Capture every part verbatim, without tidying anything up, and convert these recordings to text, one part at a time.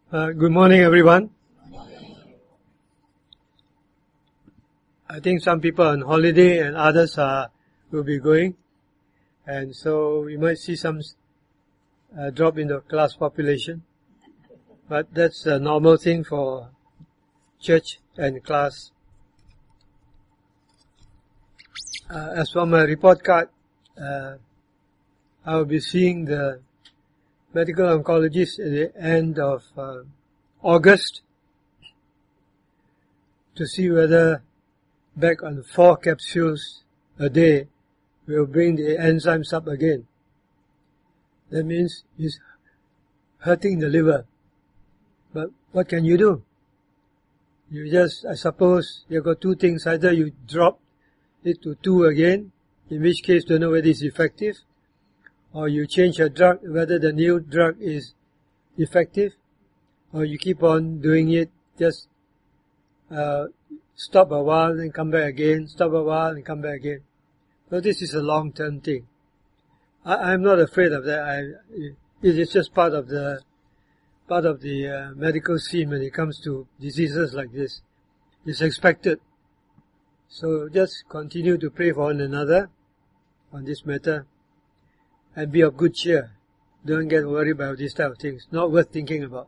Uh, good morning, everyone. I think some people are on holiday and others are will be going, and so we might see some uh, drop in the class population. But that's a normal thing for church and class. Uh, as for my report card, uh, I will be seeing the medical oncologist at the end of uh, August to see whether back on four capsules a day will bring the enzymes up again. That means it's hurting the liver. But what can you do? You just, I suppose, you've got two things. Either you drop it to two again, in which case don't know whether it's effective, or you change a drug, whether the new drug is effective, or you keep on doing it, just uh, stop a while and come back again, stop a while and come back again. So this is a long-term thing. I, I'm not afraid of that. I, it is just part of the part of the uh, medical scene when it comes to diseases like this. It's expected. So just continue to pray for one another on this matter. And be of good cheer. Don't get worried about these type of things. Not worth thinking about.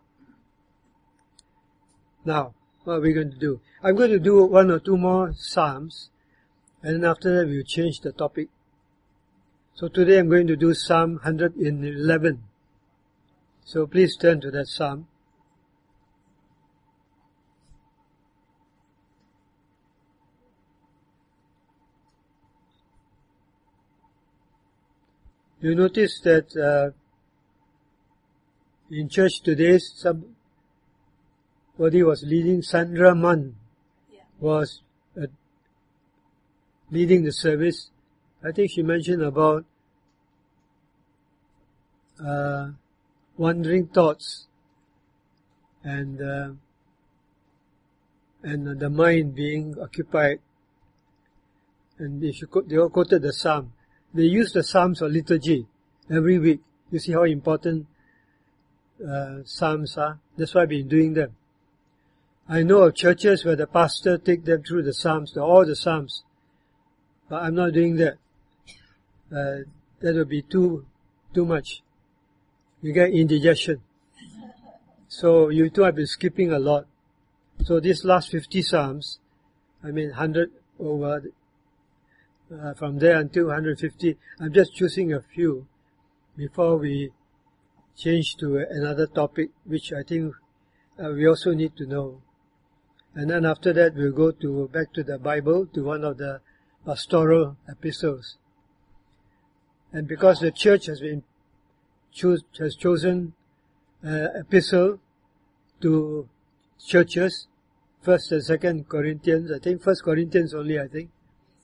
Now, what are we going to do? I'm going to do one or two more Psalms. And then after that we'll change the topic. So today I'm going to do Psalm one hundred eleven. So please turn to that Psalm. You notice that uh, in church today, somebody was leading, Sandra Mann yeah. was uh, leading the service. I think she mentioned about uh, wandering thoughts and uh, and the mind being occupied. And if you quote, they all quoted the Psalm. They use the Psalms for liturgy every week. You see how important uh, Psalms are? That's why I've been doing them. I know of churches where the pastor take them through the Psalms, all the Psalms. But I'm not doing that. Uh, that would be too, too much. You get indigestion. So you too have been skipping a lot. So these last fifty Psalms, I mean one hundred over, Uh, from there until one hundred fifty, I'm just choosing a few before we change to another topic, which I think uh, we also need to know. And then after that, we'll go to back to the Bible, to one of the pastoral epistles. And because the church has been choose, has chosen uh, epistle to churches, First and Second Corinthians, I think First Corinthians only, I think.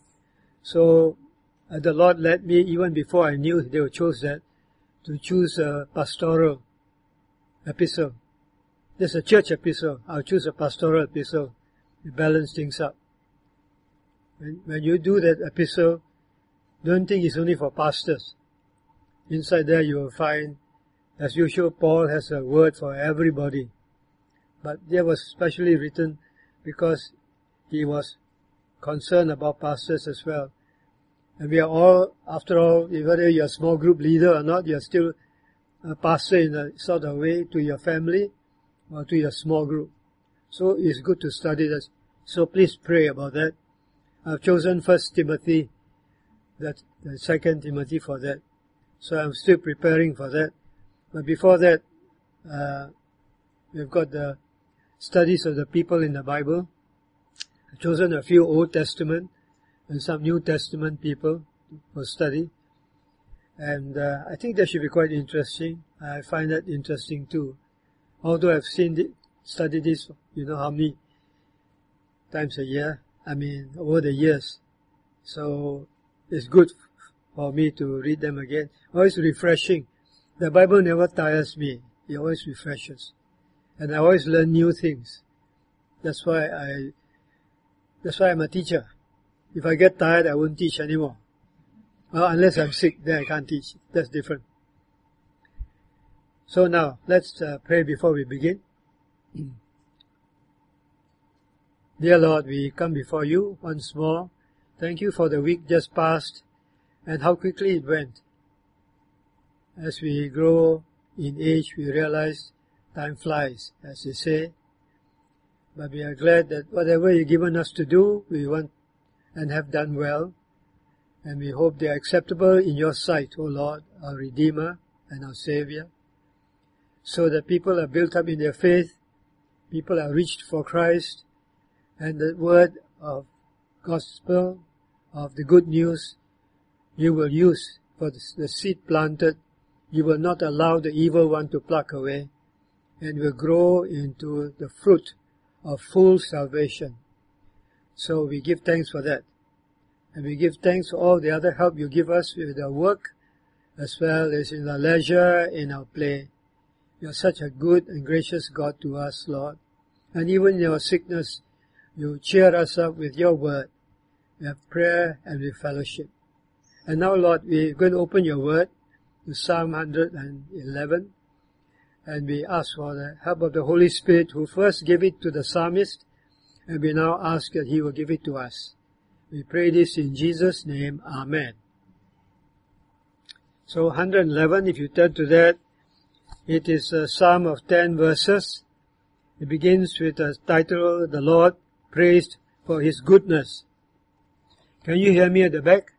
So, uh, the Lord led me, even before I knew they would choose that, to choose a pastoral epistle. There's a church epistle. I'll choose a pastoral epistle to balance things up. When, when you do that epistle, don't think it's only for pastors. Inside there you will find, as usual, Paul has a word for everybody. But that was specially written because he was concerned about pastors as well. And we are all, after all, whether you're a small group leader or not, you're still a pastor in a sort of way to your family or to your small group. So it's good to study that. So please pray about that. I've chosen First Timothy, that, the Second Timothy for that. So I'm still preparing for that. But before that, uh, we've got the studies of the people in the Bible. I've chosen a few Old Testament and some New Testament people for study. And uh, I think that should be quite interesting. I find that interesting too. Although I've seen it, studied this, you know how many times a year, I mean, over the years. So it's good for me to read them again. Always refreshing. The Bible never tires me. It always refreshes. And I always learn new things. That's why I That's why I'm a teacher. If I get tired, I won't teach anymore. Well, unless I'm sick, then I can't teach. That's different. So now, let's uh, pray before we begin. Dear Lord, we come before you once more. Thank you for the week just passed and how quickly it went. As we grow in age, we realize time flies, as they say. But we are glad that whatever you've given us to do, we want and have done well. And we hope they are acceptable in your sight, O Lord, our Redeemer and our Savior, so that people are built up in their faith, people are reached for Christ, and the word of gospel, of the good news, you will use for the seed planted. You will not allow the evil one to pluck away, and will grow into the fruit of full salvation. So we give thanks for that. And we give thanks for all the other help you give us with our work, as well as in our leisure, in our play. You are such a good and gracious God to us, Lord. And even in our sickness, you cheer us up with your word. We have prayer and with fellowship. And now, Lord, we're going to open your word to Psalm one hundred eleven. And we ask for the help of the Holy Spirit, who first gave it to the psalmist, and we now ask that he will give it to us. We pray this in Jesus' name. Amen. So one hundred eleven, if you turn to that, it is a psalm of ten verses. It begins with the title, The Lord Praised for His Goodness. Can you hear me at the back?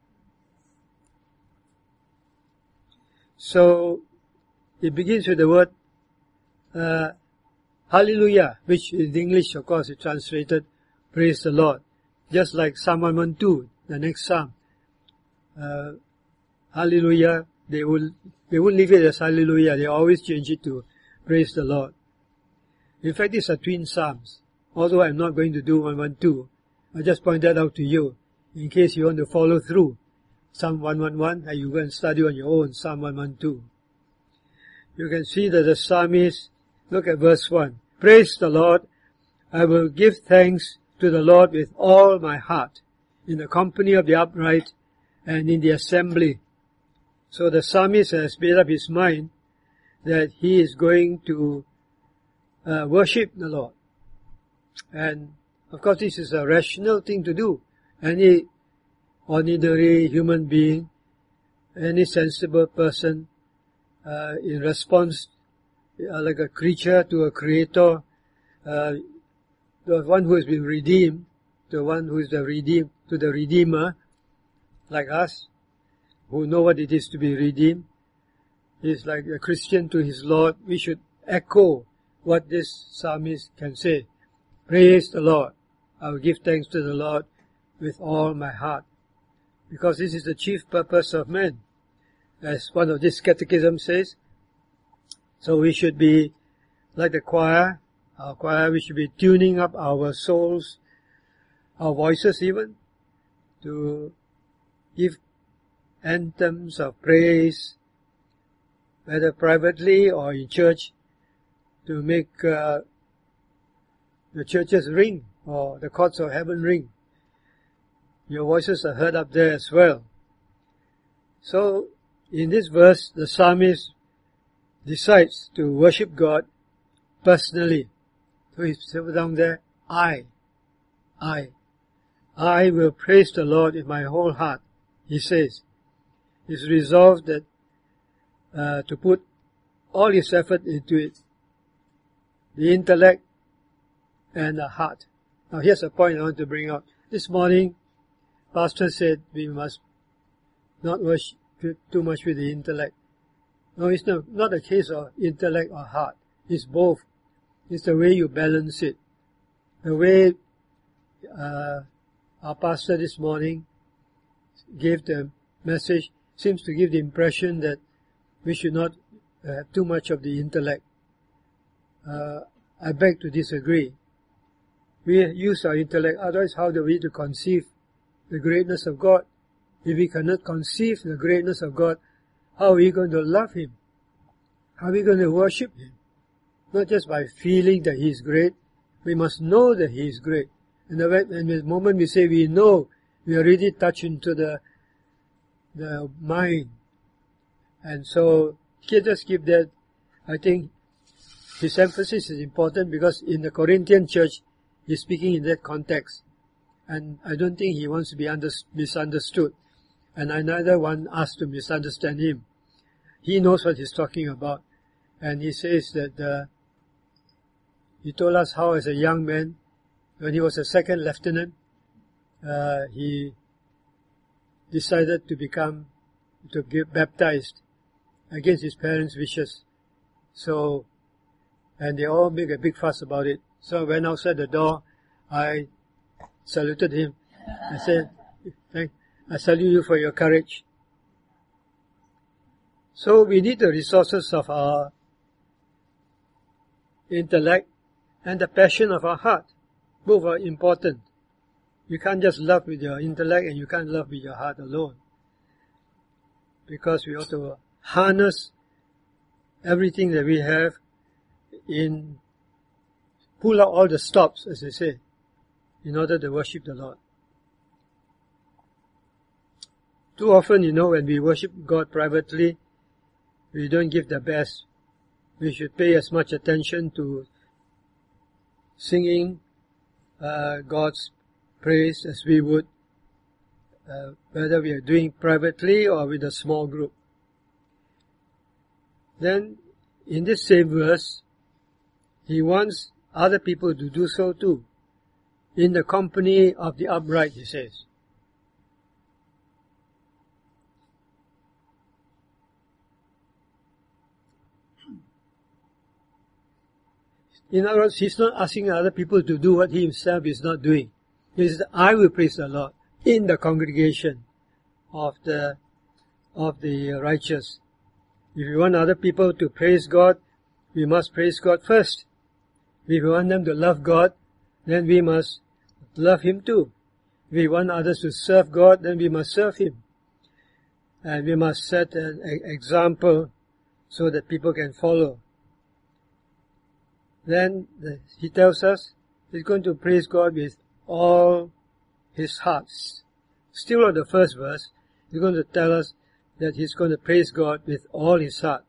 So, it begins with the word uh, Hallelujah, which in English, of course, is translated Praise the Lord. Just like Psalm one twelve, the next psalm. Uh, hallelujah, they will, they won't leave it as Hallelujah, they always change it to Praise the Lord. In fact, these are twin psalms. Although I'm not going to do one twelve, I just point that out to you, in case you want to follow through. Psalm one eleven, and you go and study on your own, Psalm one twelve. You can see that the psalmist, look at verse one. Praise the Lord, I will give thanks to the Lord with all my heart, in the company of the upright and in the assembly. So the psalmist has made up his mind that he is going to uh, worship the Lord. And of course this is a rational thing to do. Any ordinary human being, any sensible person, uh, in response, uh, like a creature to a creator, uh, the one who has been redeemed, the one who is the redeemed, to the Redeemer, like us, who know what it is to be redeemed, is like a Christian to his Lord. We should echo what this psalmist can say. Praise the Lord. I will give thanks to the Lord with all my heart. Because this is the chief purpose of man, as one of this catechism says. So we should be like the choir, our choir, we should be tuning up our souls, our voices even, to give anthems of praise, whether privately or in church, to make uh, the churches ring, or the courts of heaven ring. Your voices are heard up there as well. So, in this verse, the psalmist decides to worship God personally. So he says down there, I, I, I will praise the Lord in my whole heart, he says. He's resolved that, uh, to put all his effort into it. The intellect and the heart. Now here's a point I want to bring out. This morning, Pastor said we must not worship too much with the intellect. No, it's not, not a case of intellect or heart. It's both. It's the way you balance it. The way uh, our pastor this morning gave the message seems to give the impression that we should not have too much of the intellect. Uh, I beg to disagree. We use our intellect, otherwise how do we to conceive the greatness of God? If we cannot conceive the greatness of God, how are we going to love Him? How are we going to worship Him? Not just by feeling that He is great, we must know that He is great. And the, and the moment we say we know, we are really touched into the the mind. And so, just give that, I think, his emphasis is important because in the Corinthian church, he's speaking in that context. And I don't think he wants to be under, misunderstood. And I neither want us to misunderstand him. He knows what he's talking about. And he says that uh, he told us how as a young man, when he was a second lieutenant, uh, he decided to become, to get baptized against his parents' wishes. So, and they all make a big fuss about it. So I went outside the door, I saluted him. I said, Thank, I salute you for your courage. So we need the resources of our intellect and the passion of our heart. Both are important. You can't just love with your intellect and you can't love with your heart alone. Because we ought to harness everything that we have in, pull out all the stops, as they say, in order to worship the Lord. Too often, you know, when we worship God privately, we don't give the best. We should pay as much attention to singing uh, God's praise as we would, uh, whether we are doing privately or with a small group. Then, in this same verse, he wants other people to do so too. In the company of the upright, he says. In other words, he's not asking other people to do what he himself is not doing. He says, I will praise the Lord in the congregation of the, of the righteous. If we want other people to praise God, we must praise God first. If we want them to love God, then we must love Him too. If we want others to serve God, then we must serve Him. And we must set an example so that people can follow. Then the, he tells us he's going to praise God with all his hearts. Still on the first verse, he's going to tell us that he's going to praise God with all his heart.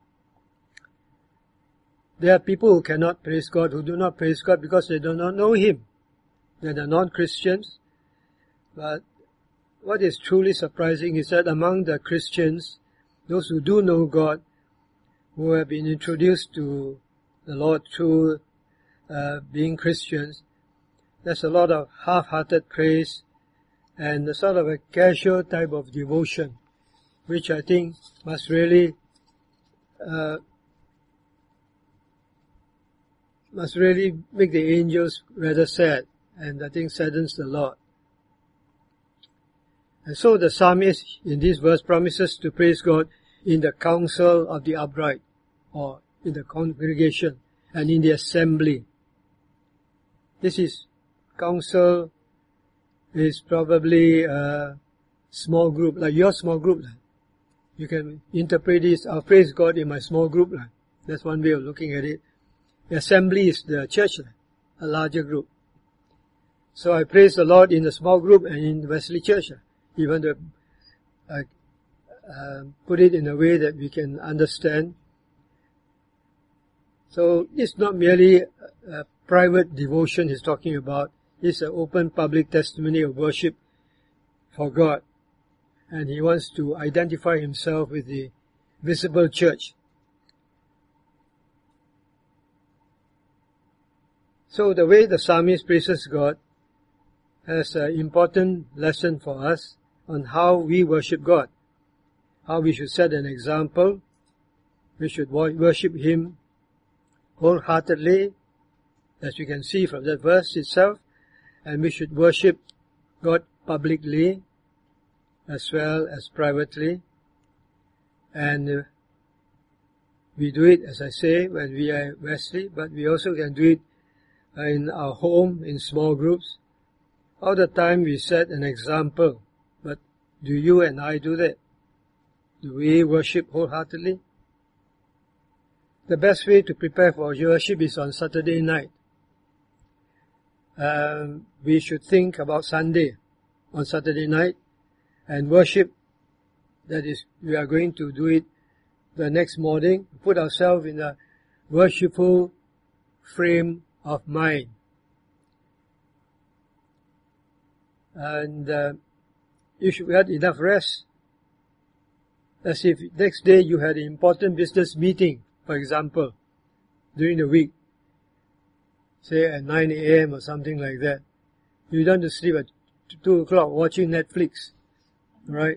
There are people who cannot praise God, who do not praise God because they do not know Him. They are non-Christians. But what is truly surprising is that among the Christians, those who do know God, who have been introduced to the Lord through uh, being Christians, there's a lot of half-hearted praise and a sort of a casual type of devotion, which I think must really uh, must really make the angels rather sad, and I think saddens the Lord. And so the psalmist in this verse promises to praise God in the council of the upright, or in the congregation, and in the assembly. This is, council is probably a small group, like your small group. You can interpret this, I'll praise God in my small group. That's one way of looking at it. The assembly is the church, a larger group. So I praise the Lord in the small group and in the Wesley Church. Even to uh, uh, put it in a way that we can understand. So it's not merely a, a private devotion he's talking about. It's an open public testimony of worship for God. And he wants to identify himself with the visible church. So the way the psalmist praises God has an important lesson for us on how we worship God. How we should set an example. We should worship Him wholeheartedly, as we can see from that verse itself. And we should worship God publicly as well as privately. And uh, we do it, as I say, when we are at Wesley, but we also can do it in our home, in small groups. All the time we set an example, but do you and I do that? Do we worship wholeheartedly? The best way to prepare for worship is on Saturday night. Um, we should think about Sunday on Saturday night and worship. That is, we are going to do it the next morning. Put ourselves in the worshipful frame of mind. And uh, you should have enough rest. As if next day you had an important business meeting, for example, during the week, say at nine a.m. or something like that. You don't have to sleep at two o'clock watching Netflix, right?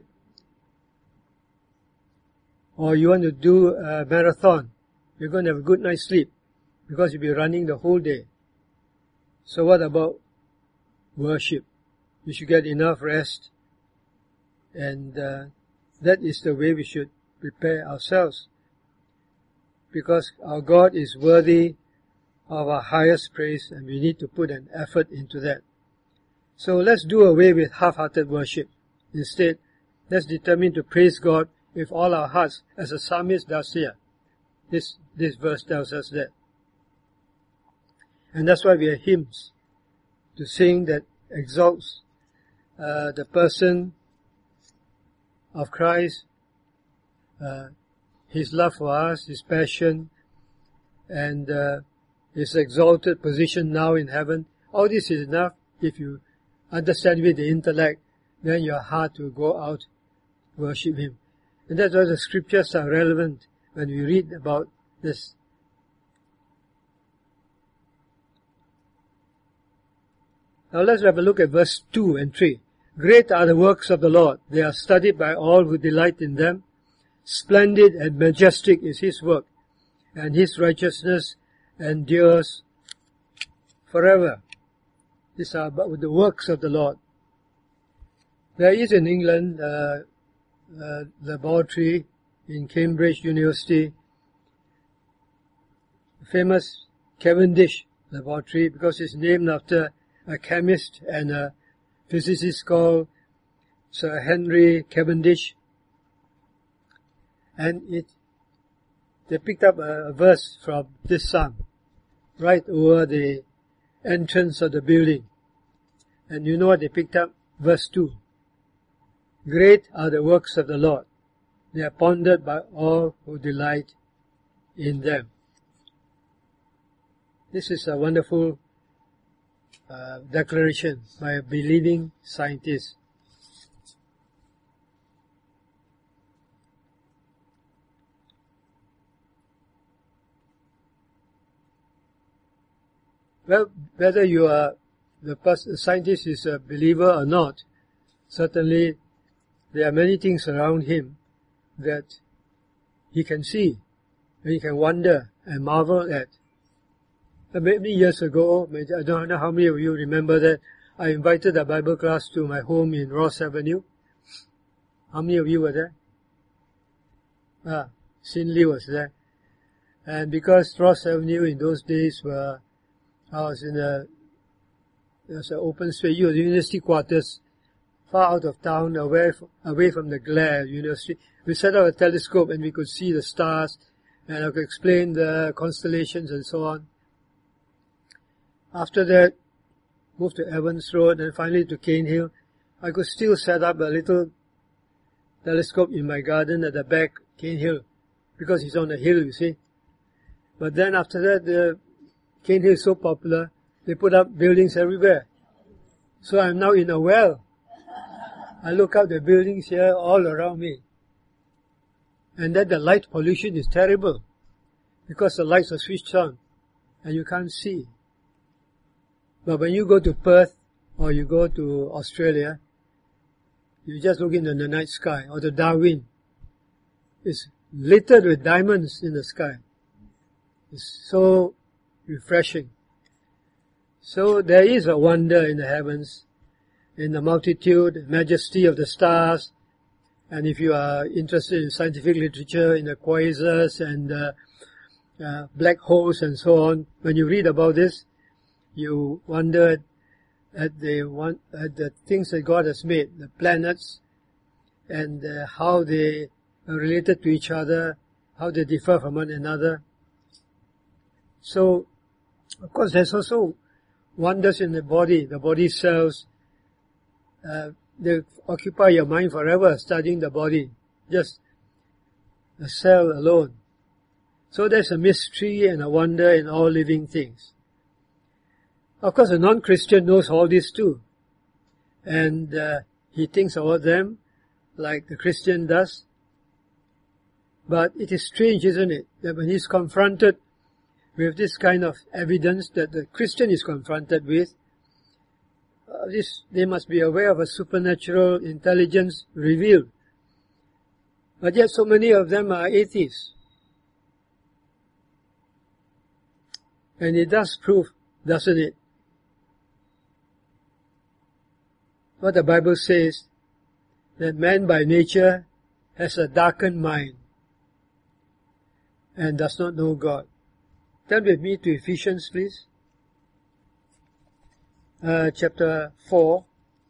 Or you want to do a marathon. You're going to have a good night's sleep because you'll be running the whole day. So what about worship? You should get enough rest, and uh, that is the way we should prepare ourselves, because our God is worthy of our highest praise, and we need to put an effort into that. So let's do away with half-hearted worship. Instead, let's determine to praise God with all our hearts, as the psalmist does here. This, this verse tells us that. And that's why we have hymns to sing that exalts uh, the person of Christ, uh, His love for us, His passion, and uh, His exalted position now in heaven. All this is enough. If you understand with the intellect, then your heart will go out to worship Him. And that's why the scriptures are relevant when we read about this. Now let's have a look at verse two and three. Great are the works of the Lord. They are studied by all who delight in them. Splendid and majestic is His work, and His righteousness endures forever. These are about the works of the Lord. There is in England uh, a laboratory in Cambridge University, famous Cavendish laboratory, because it's named after a chemist and a physicist called Sir Henry Cavendish. And it, they picked up a, a verse from this psalm right over the entrance of the building. And you know what they picked up? Verse two. Great are the works of the Lord. They are pondered by all who delight in them. This is a wonderful uh, declaration by a believing scientist. Well, whether you are the, pers- the scientist is a believer or not, certainly there are many things around him that he can see and he can wonder and marvel at. And many years ago, I don't know how many of you remember that, I invited a Bible class to my home in Ross Avenue. How many of you were there? Ah, Sin Lee was there. And because Ross Avenue in those days were, I was in a, there was an open space, university quarters, far out of town, away from, away from the glare of university. We set up a telescope and we could see the stars, and I could explain the constellations and so on. After that, moved to Evans Road and finally to Cane Hill. I could still set up a little telescope in my garden at the back, Cane Hill, because it's on a hill, you see. But then after that, the Cane Hill is so popular, they put up buildings everywhere. So I'm now in a well. I look out the buildings here all around me. And then the light pollution is terrible, because the lights are switched on and you can't see. But when you go to Perth or you go to Australia, you just look into the night sky, or to Darwin. It's littered with diamonds in the sky. It's so refreshing. So there is a wonder in the heavens, in the multitude, majesty of the stars. And if you are interested in scientific literature, in the quasars and uh, uh, black holes and so on, when you read about this, you wonder at the one, at the things that God has made, the planets, and uh, how they are related to each other, how they differ from one another. So, of course, there's also wonders in the body, the body cells. Uh, they occupy your mind forever, studying the body, just a cell alone. So there's a mystery and a wonder in all living things. Of course, a non-Christian knows all this too. And uh, he thinks about them like the Christian does. But it is strange, isn't it, that when he's confronted with this kind of evidence that the Christian is confronted with, uh, this, they must be aware of a supernatural intelligence revealed. But yet so many of them are atheists. And it does prove, doesn't it, what the Bible says, that man by nature has a darkened mind and does not know God. Turn with me to Ephesians, please. Uh, chapter four.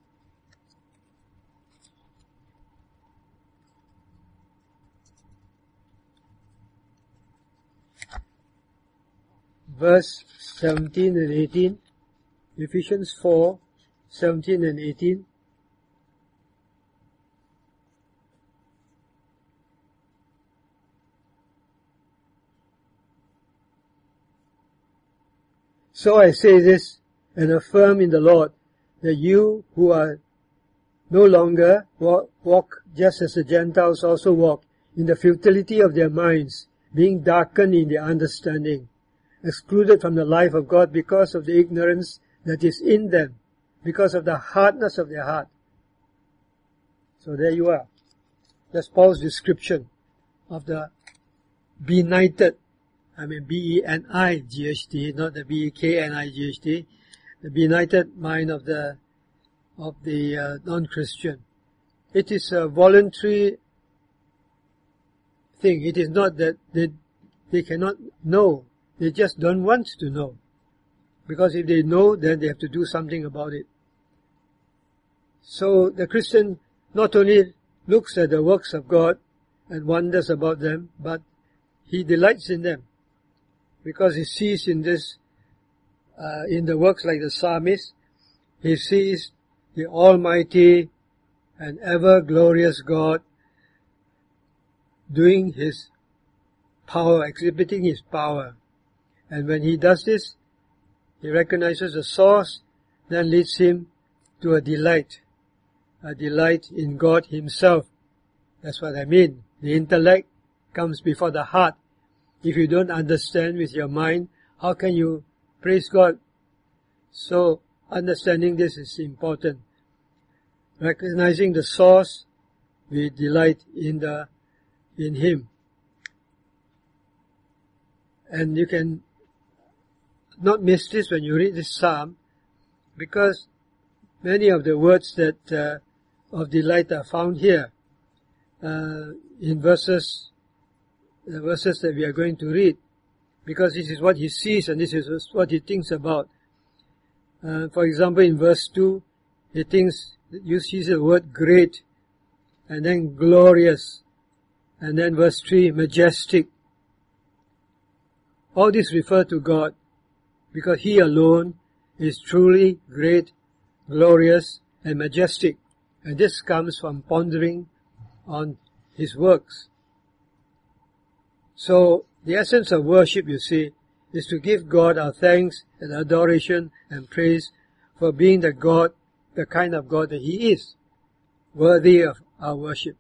Verse seventeen and eighteen. Ephesians four, seventeen and eighteen. So I say this and affirm in the Lord that you who are no longer walk, walk just as the Gentiles also walk in the futility of their minds, being darkened in their understanding, excluded from the life of God because of the ignorance that is in them, because of the hardness of their heart. So there you are. That's Paul's description of the benighted, I mean B E N I G H T, not the B E K N I G H T, the benighted mind of the of the uh, non-Christian. It is a voluntary thing. It is not that they, they cannot know. They just don't want to know. Because if they know, then they have to do something about it. So the Christian not only looks at the works of God and wonders about them, but he delights in them. Because he sees in this, uh, in the works like the psalmist, he sees the almighty and ever glorious God doing his power, exhibiting his power. And when he does this, he recognizes the source, then leads him to a delight, a delight in God himself. That's what I mean. The intellect comes before the heart. If you don't understand with your mind, how can you praise God? So, understanding this is important. Recognizing the source, we delight in the, in Him. And you can not miss this when you read this psalm, because many of the words that, uh, of delight are found here, uh, in verses the verses that we are going to read, because this is what he sees and this is what he thinks about. Uh, for example, in verse two, he thinks, you see the word great, and then glorious, and then verse three, majestic. All this refer to God, because he alone is truly great, glorious, and majestic. And this comes from pondering on his works. So, the essence of worship, you see, is to give God our thanks and adoration and praise for being the God, the kind of God that He is, worthy of our worship.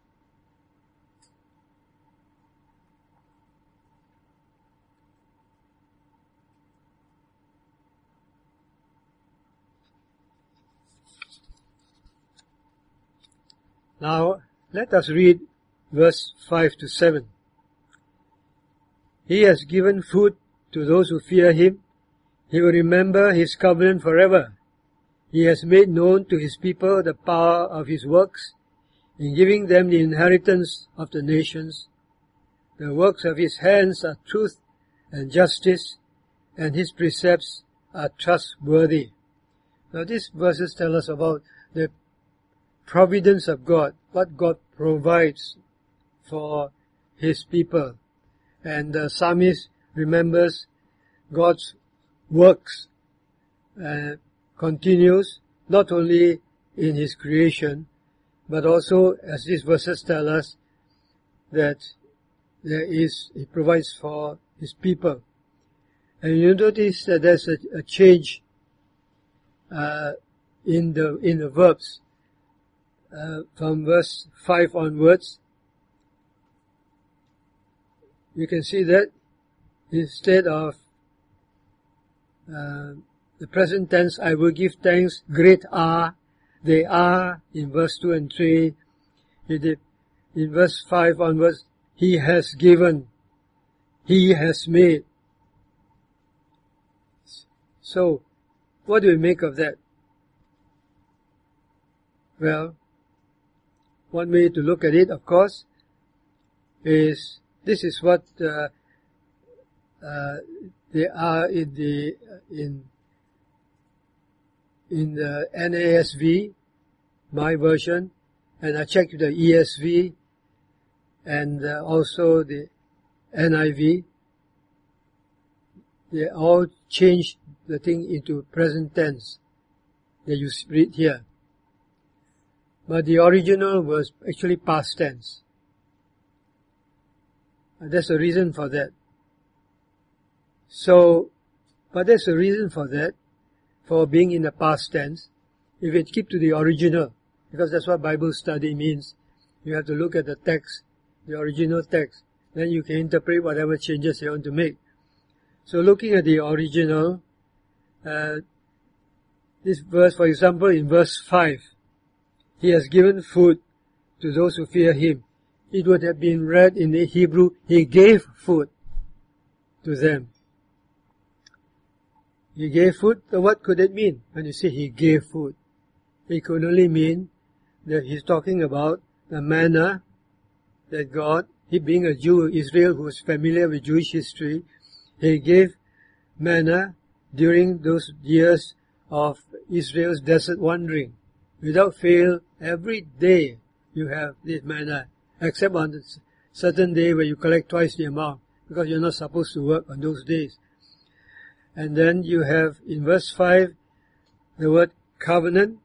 Now, let us read verse five to seven. He has given food to those who fear Him. He will remember His covenant forever. He has made known to His people the power of His works, in giving them the inheritance of the nations. The works of His hands are truth and justice, and His precepts are trustworthy. Now these verses tell us about the providence of God, what God provides for His people. And the psalmist remembers God's works, uh, continues not only in His creation, but also, as these verses tell us, that there is, He provides for His people. And you notice that there's a, a change uh, in the in the verbs uh, from verse five onwards. You can see that instead of uh, the present tense, I will give thanks, great are, they are, in verse two and three. In verse five onwards, He has given, He has made. So, what do we make of that? Well, one way to look at it, of course, is this is what uh, uh, they are in the in in the N A S V, my version, and I checked the E S V and uh, also the N I V. They all changed the thing into present tense that you read here. But the original was actually past tense. And there's a reason for that. So, but there's a reason for that, for being in the past tense. If you keep to the original, because that's what Bible study means, you have to look at the text, the original text, then you can interpret whatever changes you want to make. So looking at the original, uh, this verse, for example, in verse five, He has given food to those who fear Him. It would have been read in the Hebrew, He gave food to them. He gave food, so what could it mean when you say He gave food? It could only mean that He's talking about the manna that God, He being a Jew, Israel, who was familiar with Jewish history, He gave manna during those years of Israel's desert wandering. Without fail, every day you have this manna, except on a certain day where you collect twice the amount, because you're not supposed to work on those days. And then you have, in verse five, the word covenant.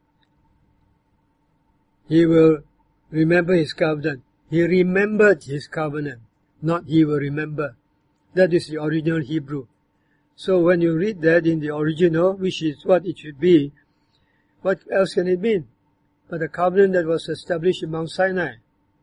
He will remember His covenant. He remembered His covenant, not He will remember. That is the original Hebrew. So when you read that in the original, which is what it should be, what else can it mean but the covenant that was established in Mount Sinai?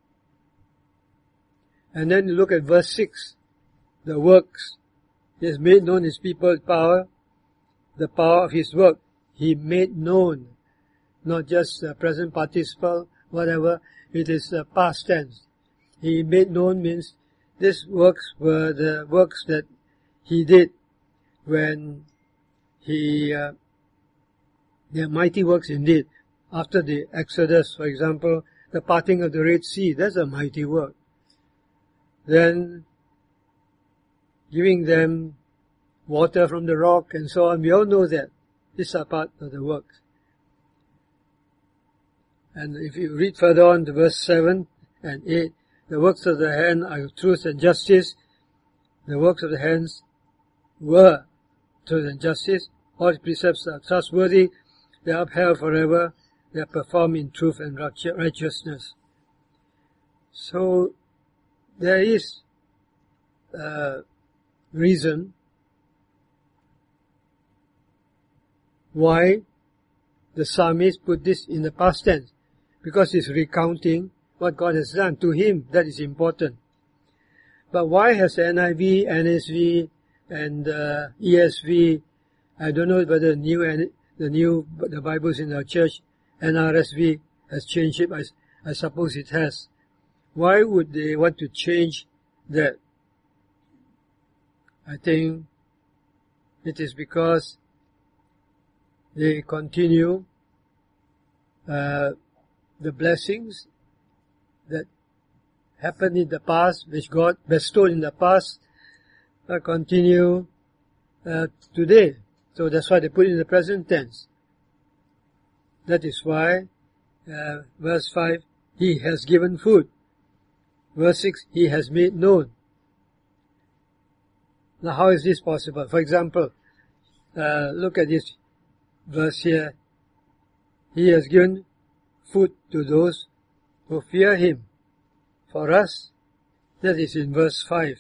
And then you look at verse six, the works. He has made known His people's power, the power of His work. He made known, not just a present participle, whatever, it is a past tense. He made known means these works were the works that He did when He, uh, the mighty works indeed. After the Exodus, for example, the parting of the Red Sea, that's a mighty work. Then, giving them water from the rock and so on, we all know that. These are part of the works. And if you read further on to verse seven and eight, the works of the hand are truth and justice. The works of the hands were truth and justice. All His precepts are trustworthy. They are upheld forever. They are performed in truth and righteousness. So, there is a reason why the psalmist put this in the past tense. Because he's recounting what God has done to him. That is important. But why has the N I V, N S V, and uh, E S V, I don't know whether the new, the new, the Bibles in our church, N R S V, has changed it. I, I suppose it has. Why would they want to change that? I think it is because they continue uh, the blessings that happened in the past, which God bestowed in the past, uh, continue uh, today. So that's why they put it in the present tense. That is why, uh, verse five, He has given food. Verse six, He has made known. Now how is this possible? For example, uh, look at this verse here. He has given food to those who fear Him. For us, That is in verse five.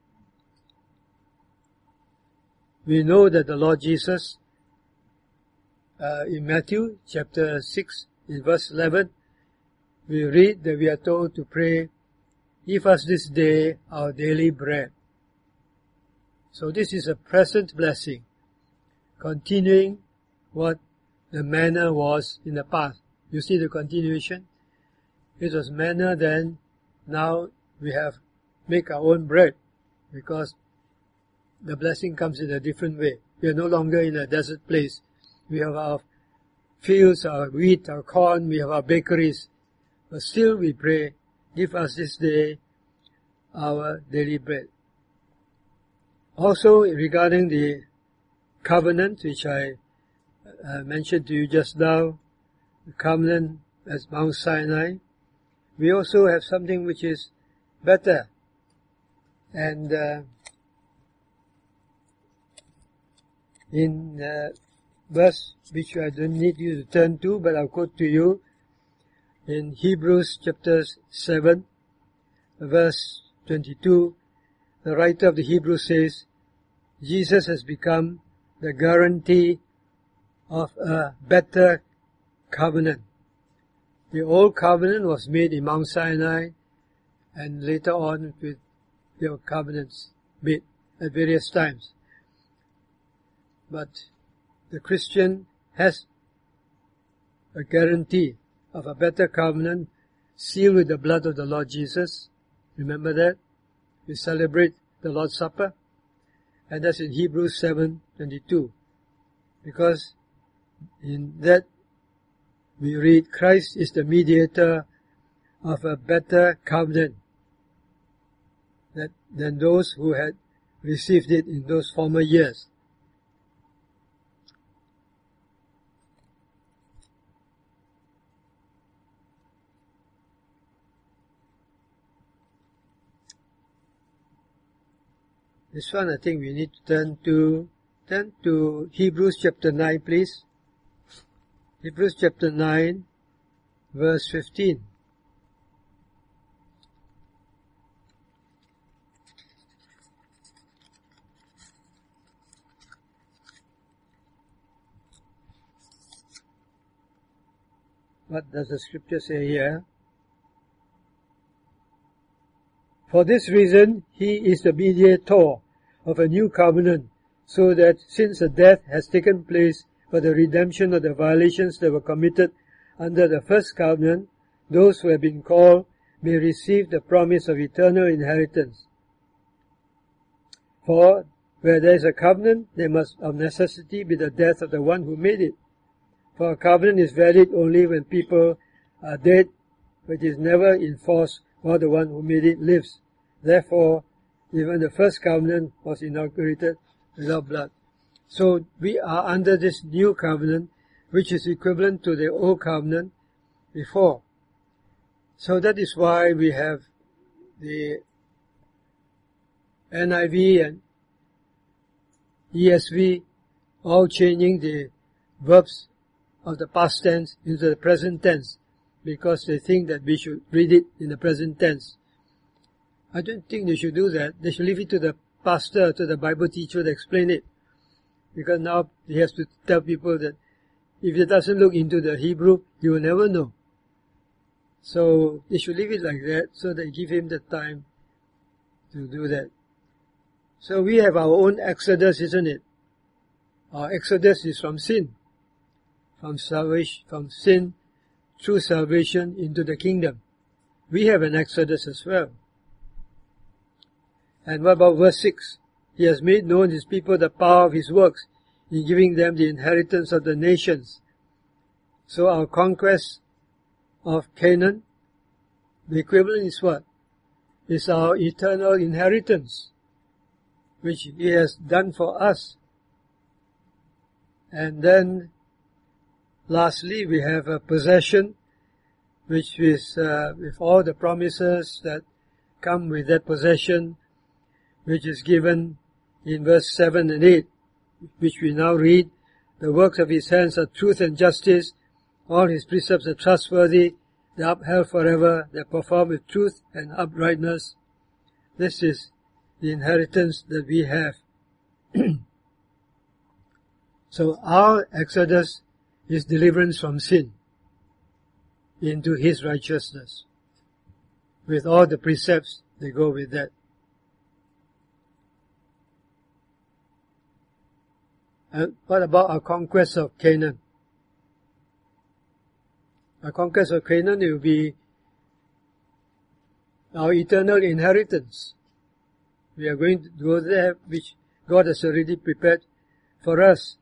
We know that the Lord Jesus, uh, in Matthew chapter six, in verse eleven, we read that we are told to pray, "Give us this day our daily bread." So this is a present blessing, continuing what the manna was in the past. You see the continuation? It was manna then, now we have make our own bread, because the blessing comes in a different way. We are no longer in a desert place. We have our fields, our wheat, our corn, we have our bakeries. But still we pray, "Give us this day our daily bread." Also, regarding the covenant, which I uh, mentioned to you just now, the covenant at Mount Sinai, we also have something which is better. And uh, in uh, verse which I don't need you to turn to, but I'll quote to you, in Hebrews chapter seven, verse twenty-two, the writer of the Hebrews says, Jesus has become the guarantee of a better covenant. The old covenant was made in Mount Sinai, and later on with there were covenants made at various times. But the Christian has a guarantee of a better covenant sealed with the blood of the Lord Jesus. Remember that? We celebrate the Lord's Supper. And that's in Hebrews seven twenty-two. Because in that we read, Christ is the mediator of a better covenant that, than those who had received it in those former years. This one I think we need to turn to, turn to Hebrews chapter nine, please. Hebrews chapter nine, verse fifteen. What does the scripture say here? For this reason, he is the mediator of a new covenant, so that since a death has taken place for the redemption of the violations that were committed under the first covenant, those who have been called may receive the promise of eternal inheritance. For where there is a covenant, there must of necessity be the death of the one who made it. For a covenant is valid only when people are dead, but it is never in force while the one who made it lives. Therefore, even the first covenant was inaugurated without blood. So we are under this new covenant, which is equivalent to the old covenant before. So that is why we have the N I V and E S V all changing the verbs of the past tense into the present tense, because they think that we should read it in the present tense. I don't think they should do that. They should leave it to the pastor, to the Bible teacher to explain it. Because now he has to tell people that if he doesn't look into the Hebrew, he will never know. So they should leave it like that, so they give him the time to do that. So we have our own exodus, isn't it? Our exodus is from sin. From salvation, from sin through salvation into the kingdom. We have an exodus as well. And what about verse six? He has made known his people the power of his works in giving them the inheritance of the nations. So our conquest of Canaan, the equivalent is what? Is our eternal inheritance, which he has done for us. And then, lastly, we have a possession, which is uh, with all the promises that come with that possession, which is given in verse seven and eight, which we now read. The works of his hands are truth and justice. All his precepts are trustworthy. They are upheld forever. They are performed with truth and uprightness. This is the inheritance that we have. So our exodus is deliverance from sin into His righteousness, with all the precepts that go with that. And what about our conquest of Canaan? Our conquest of Canaan will be our eternal inheritance. We are going to go there, which God has already prepared for us.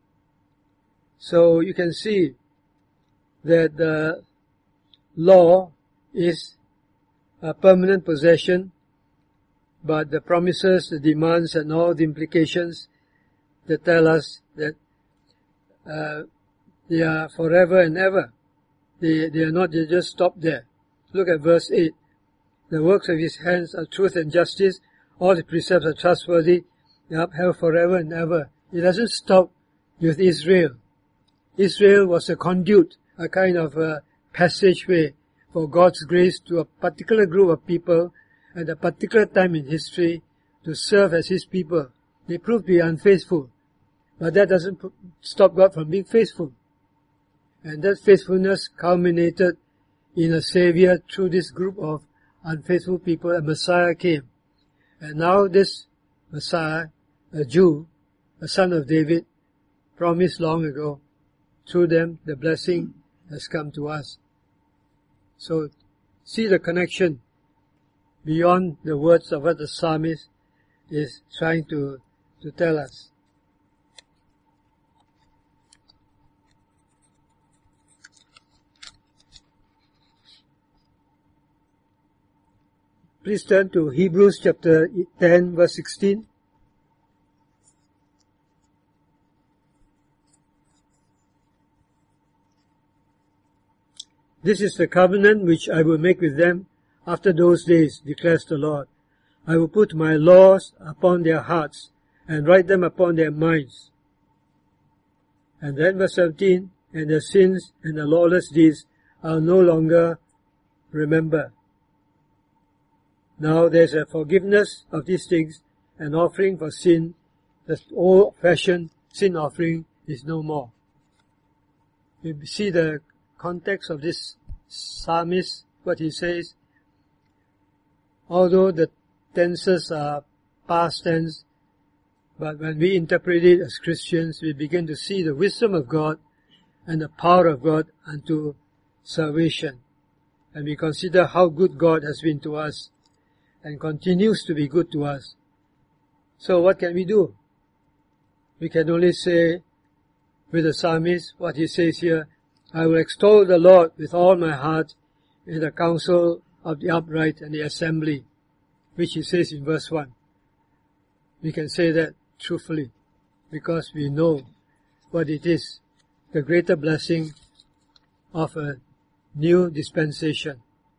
So you can see that the law is a permanent possession, but the promises, the demands, and all the implications that tell us that uh, they are forever and ever. They, they are not, they just stop there. Look at verse eight. The works of His hands are truth and justice. All His precepts are trustworthy. They are upheld forever and ever. It doesn't stop with Israel. Israel was a conduit, a kind of a passageway for God's grace to a particular group of people at a particular time in history to serve as His people. They proved to be unfaithful, but that doesn't stop God from being faithful. And that faithfulness culminated in a Savior through this group of unfaithful people. A Messiah came. And now this Messiah, a Jew, a son of David, promised long ago, through them the blessing has come to us. So see the connection beyond the words of what the psalmist is trying to, to tell us. Please turn to Hebrews chapter ten, verse sixteen. This is the covenant which I will make with them after those days, declares the Lord. I will put my laws upon their hearts and write them upon their minds. And then verse seventeen, and their sins and the lawless deeds I'll no longer remember. Now there's a forgiveness of these things, an offering for sin. The old-fashioned sin offering is no more. You see the context of this psalmist, what he says. Although the tenses are past tense, but when we interpret it as Christians, we begin to see the wisdom of God and the power of God unto salvation. And we consider how good God has been to us and continues to be good to us. So what can we do? We can only say with the psalmist what he says here, I will extol the Lord with all my heart in the council of the upright and the assembly, which he says in verse one. We can say that truthfully because we know what it is, the greater blessing of a new dispensation.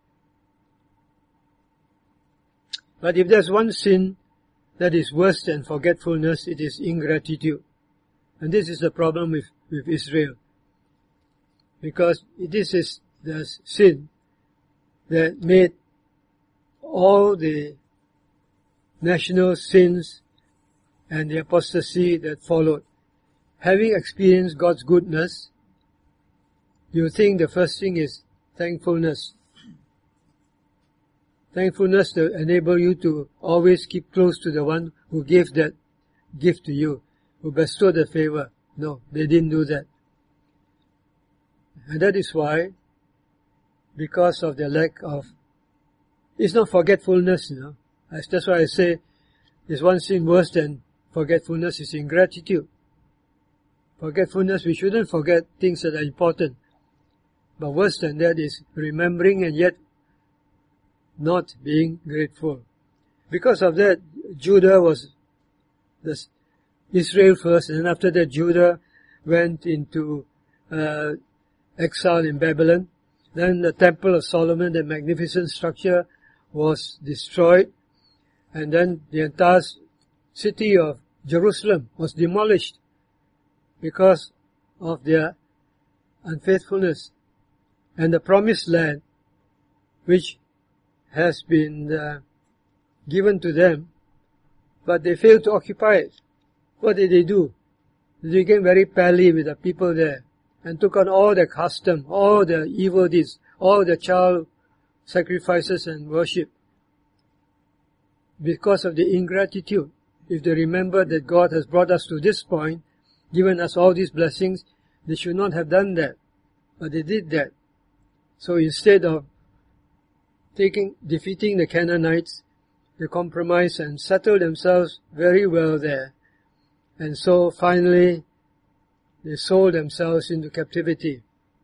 But if there's one sin that is worse than forgetfulness, it is ingratitude. And this is the problem with, with Israel. Because this is the sin that made all the national sins and the apostasy that followed. Having experienced God's goodness, you think the first thing is thankfulness. Thankfulness to enable you to always keep close to the one who gave that gift to you, who bestowed the favor. No, they didn't do that. And that is why, because of their lack of, it's not forgetfulness, you know. That's why I say, there's one sin worse than forgetfulness is ingratitude. Forgetfulness, we shouldn't forget things that are important. But worse than that is remembering and yet not being grateful. Because of that, Judah was this Israel first, and after that Judah went into uh, exile in Babylon. Then the Temple of Solomon, the magnificent structure, was destroyed, and then the entire city of Jerusalem was demolished because of their unfaithfulness. And the promised land, which has been uh, given to them, but they failed to occupy it. What did they do? They became very pally with the people there and took on all their custom, all their evil deeds, all their child sacrifices and worship. Because of the ingratitude, if they remember that God has brought us to this point, given us all these blessings, they should not have done that. But they did that. So instead of taking, defeating the Canaanites, they compromised and settled themselves very well there. And so finally, they sold themselves into captivity.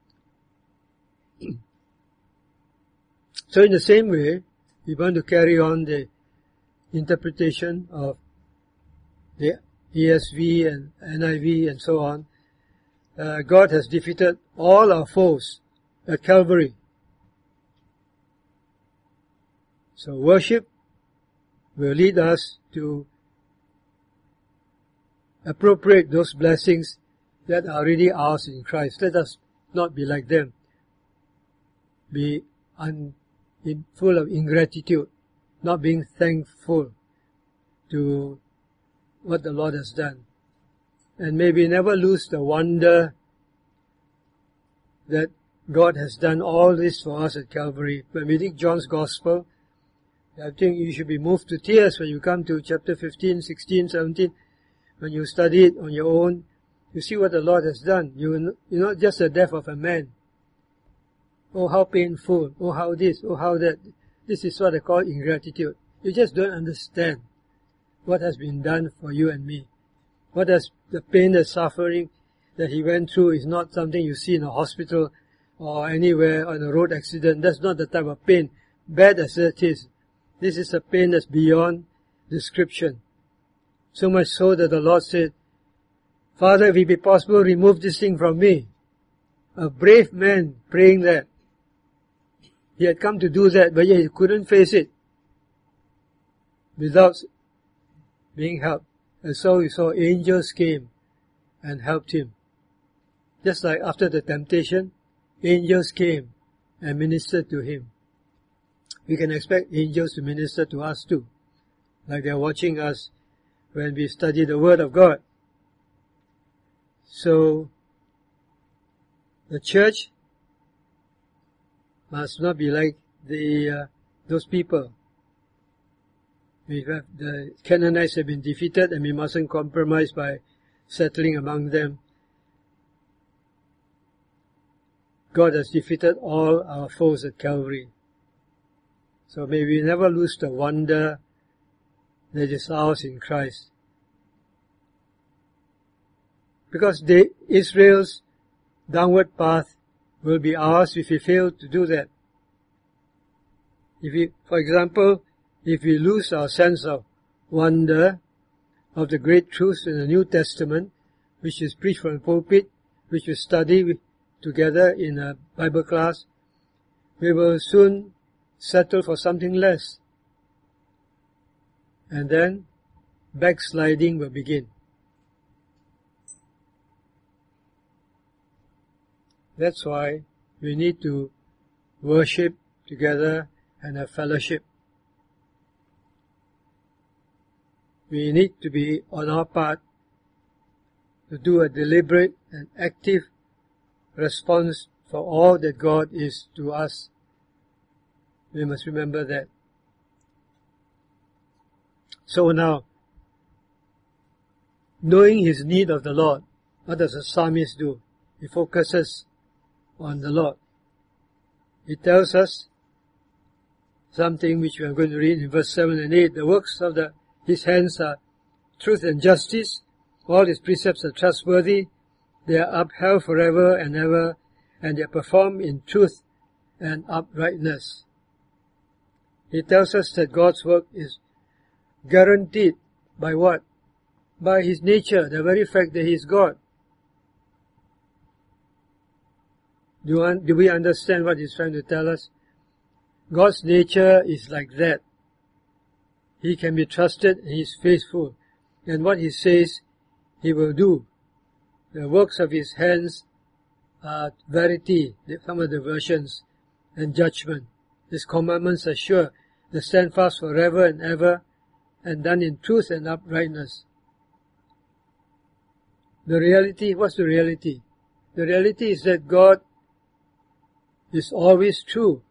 So in the same way, we want to carry on the interpretation of the E S V and N I V and so on. Uh, God has defeated all our foes at Calvary. So worship will lead us to appropriate those blessings that are already ours in Christ. Let us not be like them. Be un, in, full of ingratitude, not being thankful to what the Lord has done. And may we never lose the wonder that God has done all this for us at Calvary. When we read John's Gospel, I think you should be moved to tears when you come to chapter fifteen, sixteen, seventeen. When you study it on your own, you see what the Lord has done. You, you're not just the death of a man. Oh, how painful. Oh, how this. Oh, how that. This is what I call ingratitude. You just don't understand what has been done for you and me. What has the pain, the suffering that he went through is not something you see in a hospital or anywhere on a road accident. That's not the type of pain, bad as it is. This is a pain that's beyond description. So much so that the Lord said, Father, if it be possible, remove this thing from me. A brave man praying that. He had come to do that, but yet he couldn't face it without being helped. And so he saw angels came and helped him. Just like after the temptation, angels came and ministered to him. We can expect angels to minister to us too, like they're watching us when we study the Word of God. So, the church must not be like the uh, those people. We have, the Canaanites have been defeated, and we mustn't compromise by settling among them. God has defeated all our foes at Calvary. So may we never lose the wonder that is ours in Christ. Because the, Israel's downward path will be ours if we fail to do that. If we, for example, if we lose our sense of wonder of the great truths in the New Testament, which is preached from the pulpit, which we study together in a Bible class, we will soon settle for something less. And then backsliding will begin. That's why we need to worship together and have fellowship. We need to be on our part to do a deliberate and active response for all that God is to us. We must remember that. So now, knowing his need of the Lord, what does the psalmist do? He focuses on the Lord. He tells us something which we are going to read in verse seven and eight. The works of the, his hands are truth and justice. All his precepts are trustworthy. They are upheld forever and ever, and they are performed in truth and uprightness. He tells us that God's work is guaranteed by what? By his nature, the very fact that he is God. Do, you, do we understand what he's trying to tell us? God's nature is like that. He can be trusted and he is faithful. And what he says, he will do. The works of his hands are verity, some of the versions, and judgment. His commandments are sure. that stand fast forever and ever, and done in truth and uprightness. The reality, what's the reality? The reality is that God is always true.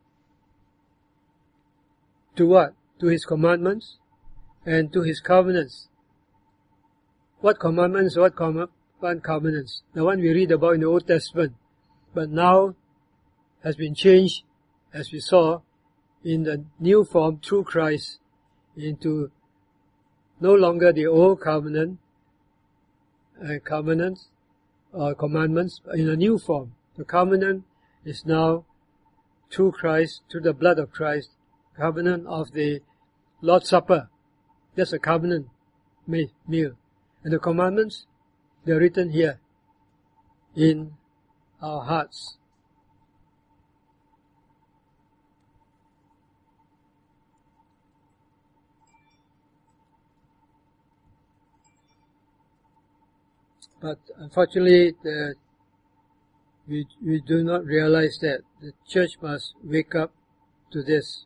To what? To His commandments and to His covenants. What commandments, what com- what covenants? The one we read about in the Old Testament, but now has been changed, as we saw, in the new form through Christ, into no longer the old covenant, uh, covenants or commandments, but in a new form. The covenant is now through Christ, through the blood of Christ, covenant of the Lord's Supper. That's a covenant meal. And the commandments, they're written here in our hearts. But unfortunately, the, we, we do not realize that. The church must wake up to this.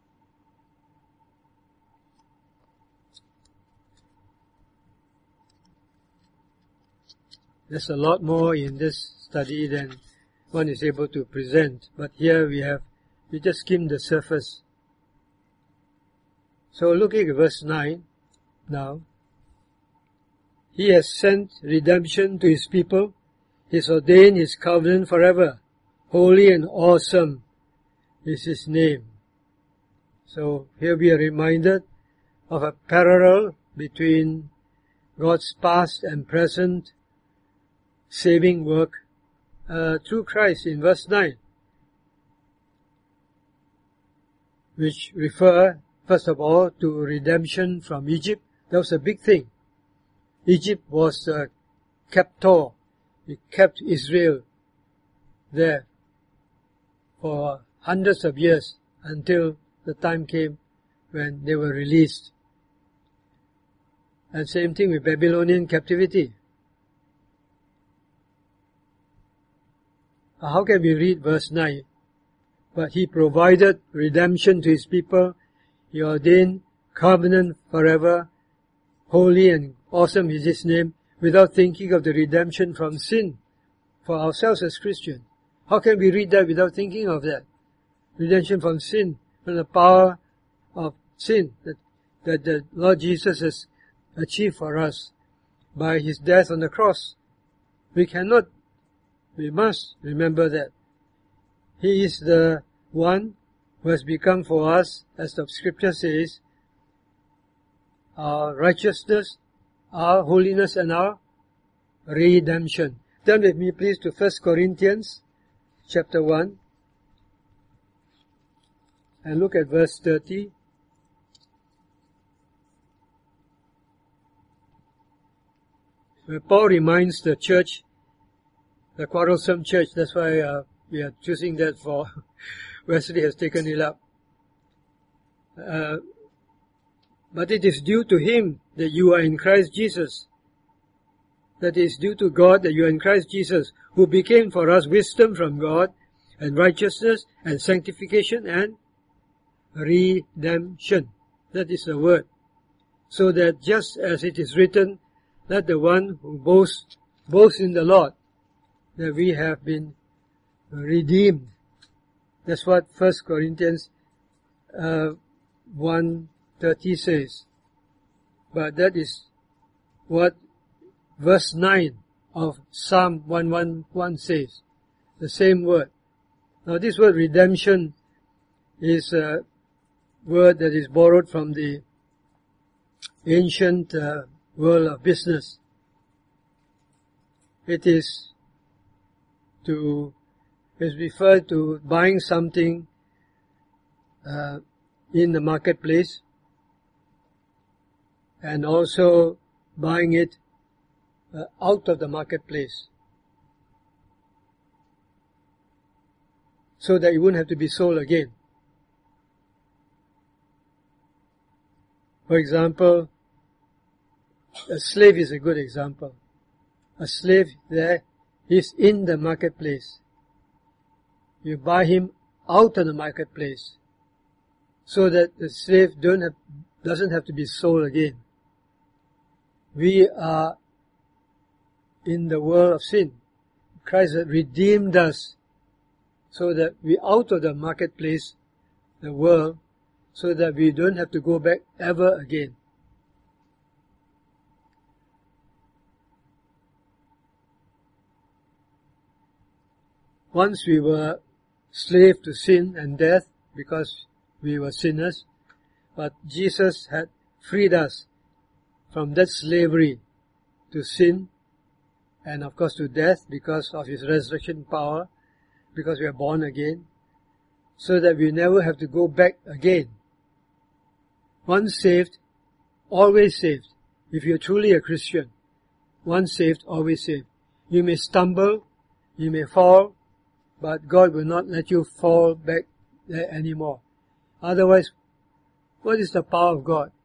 There's a lot more in this study than one is able to present, but here we have, we just skimmed the surface. So looking at verse nine now, He has sent redemption to His people. He has ordained His covenant forever. Holy and awesome is His name. So here we are reminded of a parallel between God's past and present saving work uh, through Christ in verse nine, which refer, first of all, to redemption from Egypt. That was a big thing. Egypt was a captor. It kept Israel there for hundreds of years until the time came when they were released. And same thing with Babylonian captivity. How can we read verse nine? But He provided redemption to His people. He ordained covenant forever. Holy and awesome is His name, without thinking of the redemption from sin for ourselves as Christians. How can we read that without thinking of that? Redemption from sin, from the power of sin that, that the Lord Jesus has achieved for us by His death on the cross. We cannot, we must remember that. He is the one who has become for us, as the scripture says, our righteousness, our holiness, and our redemption. Turn with me please to First Corinthians chapter one and look at verse thirty. Where Paul reminds the church, the quarrelsome church, that's why uh, we are choosing that for Wesley has taken it up. Uh, But it is due to Him that you are in Christ Jesus. That is due to God that you are in Christ Jesus, who became for us wisdom from God, and righteousness, and sanctification, and redemption. That is the word. So that just as it is written, let the one who boasts, boast in the Lord, that we have been redeemed. That's what First Corinthians uh, one thirty says. But that is what verse nine of Psalm one eleven says. The same word. Now this word redemption is a word that is borrowed from the ancient uh, world of business. It is to, is referred to buying something uh, in the marketplace, and also buying it uh, out of the marketplace, so that it wouldn't have to be sold again. For example, a slave is a good example. A slave there is in the marketplace. You buy him out of the marketplace. so that the slave don't have, doesn't have to be sold again. We are in the world of sin. Christ has redeemed us so that we out of the marketplace, the world, so that we don't have to go back ever again. Once we were slave to sin and death because we were sinners, but Jesus had freed us from that slavery to sin and of course to death because of His resurrection power, because we are born again, so that we never have to go back again. Once saved, always saved. If you're truly a Christian, once saved, always saved. You may stumble, you may fall, but God will not let you fall back there anymore. Otherwise, what is the power of God?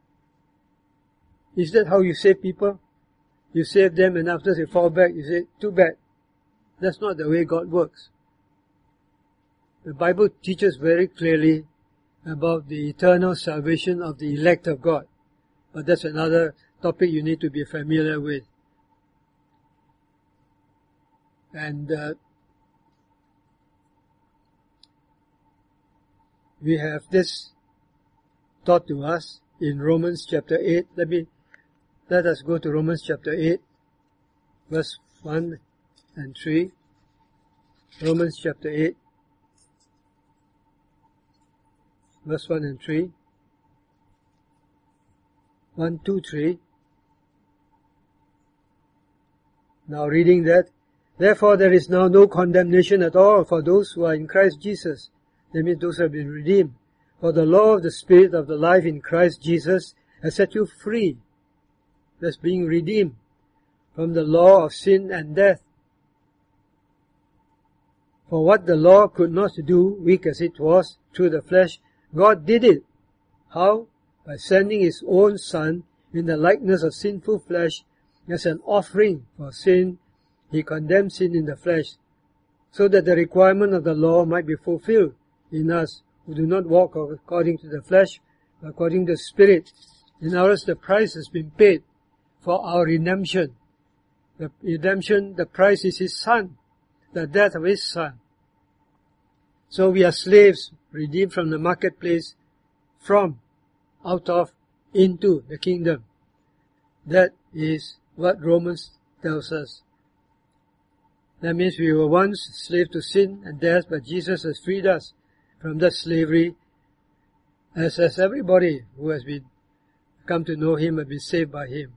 Is that how you save people? You save them and after they fall back, you say, too bad. That's not the way God works. The Bible teaches very clearly about the eternal salvation of the elect of God. But that's another topic you need to be familiar with. And uh, we have this taught to us in Romans chapter eight. Let me, let us go to Romans chapter eight, verse one and three. Romans chapter eight, verse one and three. one, two, three. Now reading that, therefore there is now no condemnation at all for those who are in Christ Jesus. That means those who have been redeemed. For the law of the Spirit of the life in Christ Jesus has set you free. That's being redeemed from the law of sin and death. For what the law could not do, weak as it was, through the flesh, God did it. How? By sending His own Son in the likeness of sinful flesh as an offering for sin. He condemned sin in the flesh, so that the requirement of the law might be fulfilled in us who do not walk according to the flesh, but according to the Spirit. In others, the price has been paid for our redemption. The redemption, the price is His Son, the death of His Son. So we are slaves, redeemed from the marketplace, from, out of, into the kingdom. That is what Romans tells us. That means we were once slave to sin and death, but Jesus has freed us from that slavery, as has everybody who has been come to know Him and been saved by Him.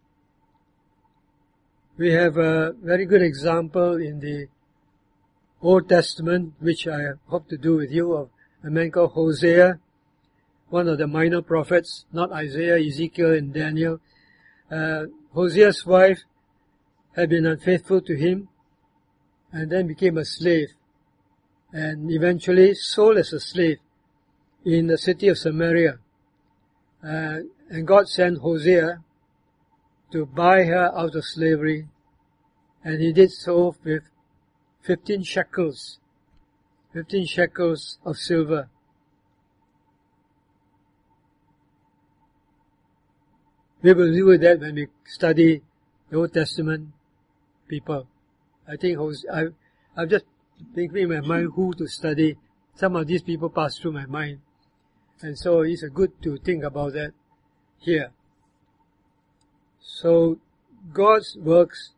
We have a very good example in the Old Testament, which I hope to do with you, of a man called Hosea, one of the minor prophets, not Isaiah, Ezekiel, and Daniel. Uh, Hosea's wife had been unfaithful to him, and then became a slave, and eventually sold as a slave in the city of Samaria. Uh, and God sent Hosea to buy her out of slavery, and He did so with fifteen shekels, fifteen shekels of silver. We will deal with that when we study the Old Testament people. I think I, I've just thinking in my mind who to study. Some of these people pass through my mind. And so it's good to think about that here. So God's works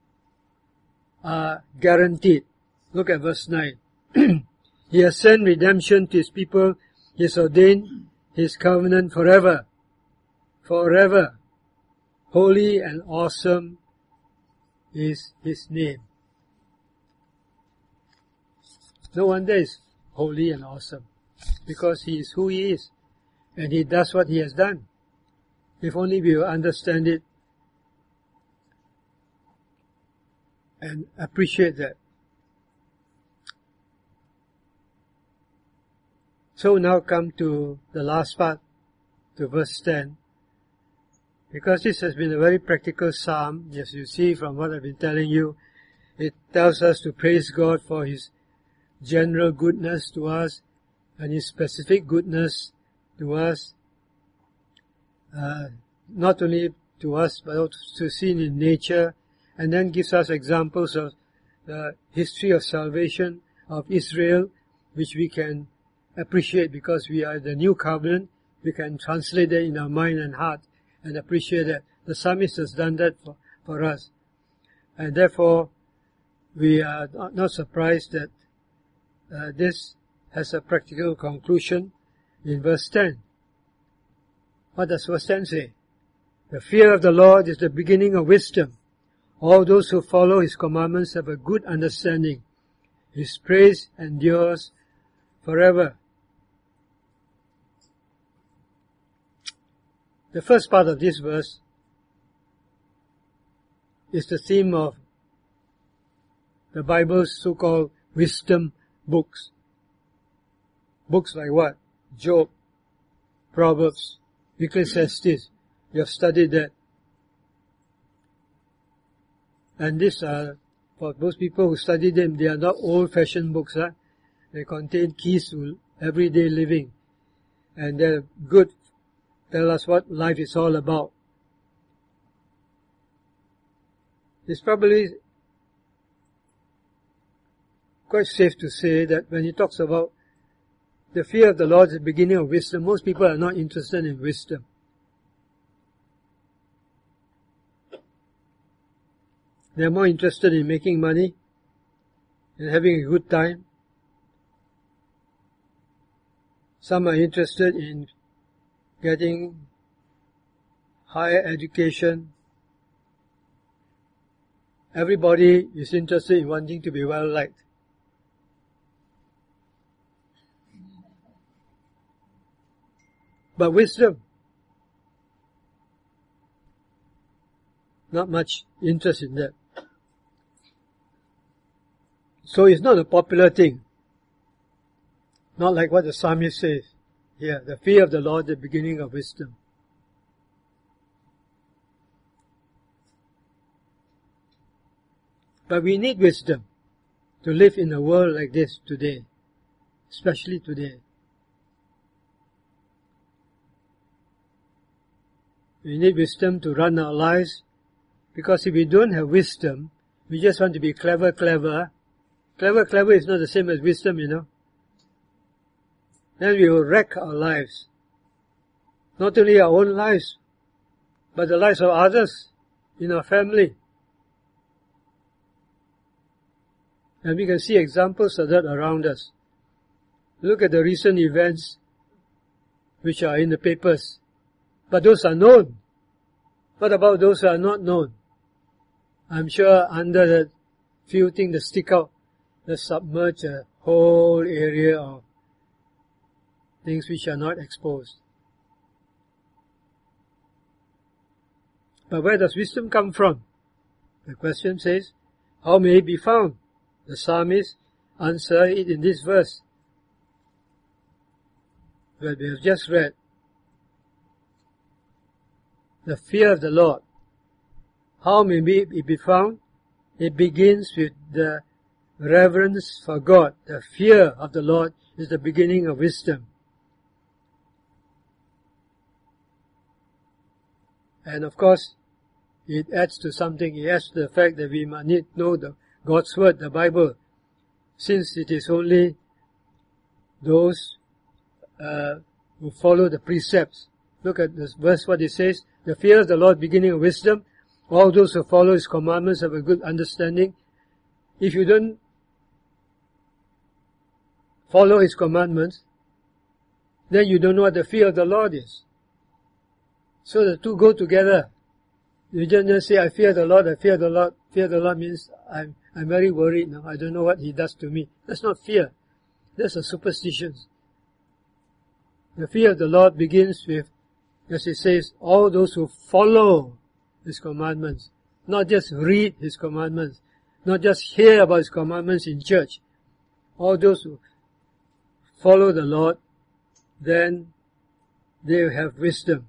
are guaranteed. Look at verse nine. He has sent redemption to His people. He has ordained His covenant forever. Forever. Holy and awesome is His name. No wonder He's holy and awesome, because He is who He is, and He does what He has done. If only we will understand it and appreciate that. So now come to the last part, to verse ten. Because this has been a very practical psalm, as you see from what I've been telling you, it tells us to praise God for His general goodness to us. and His specific goodness to us, uh, not only to us but also seen in nature, and then gives us examples of the history of salvation of Israel, which we can appreciate because we are the new covenant. We can translate that in our mind and heart and appreciate that the psalmist has done that for, for us. And therefore, we are not surprised that uh, this has a practical conclusion in verse ten. What does verse ten say? The fear of the Lord is the beginning of wisdom. All those who follow His commandments have a good understanding. His praise endures forever. The first part of this verse is the theme of the Bible's so-called wisdom books. Books like what? Job, Proverbs, Ecclesiastes. You have studied that. And these are, for those people who study them, they are not old-fashioned books. Huh? They contain keys to everyday living. And they're good, tell us what life is all about. It's probably quite safe to say that when he talks about the fear of the Lord is the beginning of wisdom, most people are not interested in wisdom. They are more interested in making money and having a good time. Some are interested in getting higher education. Everybody is interested in wanting to be well liked. But wisdom, not much interest in that. So it's not a popular thing. Not like what the psalmist says here, the fear of the Lord, the beginning of wisdom. But we need wisdom to live in a world like this today, especially today. We need wisdom to run our lives, because if we don't have wisdom, we just want to be clever, clever. Clever, clever is not the same as wisdom, you know. Then we will wreck our lives. Not only our own lives, but the lives of others in our family. And we can see examples of that around us. Look at the recent events which are in the papers. But those are known. What about those who are not known? I'm sure under the few things that stick out, that submerge a whole area of things which are not exposed. But where does wisdom come from? The question says, how may it be found? The psalmist answers it in this verse that we have just read. The fear of the Lord. How may it be found? It begins with the reverence for God. The fear of the Lord is the beginning of wisdom. And of course, it adds to something. It adds to the fact that we must need to know the God's Word, the Bible, since it is only those uh, who follow the precepts. Look at this verse, what it says. The fear of the Lord, beginning of wisdom. All those who follow His commandments have a good understanding. If you don't follow His commandments, then you don't know what the fear of the Lord is. So the two go together. You just say, I fear the Lord, I fear the Lord. Fear the Lord means I'm, I'm very worried now. I don't know what He does to me. That's not fear. That's a superstition. The fear of the Lord begins with, as it says, all those who follow His commandments. Not just read His commandments. Not just hear about His commandments in church. All those who follow the Lord, then they have wisdom.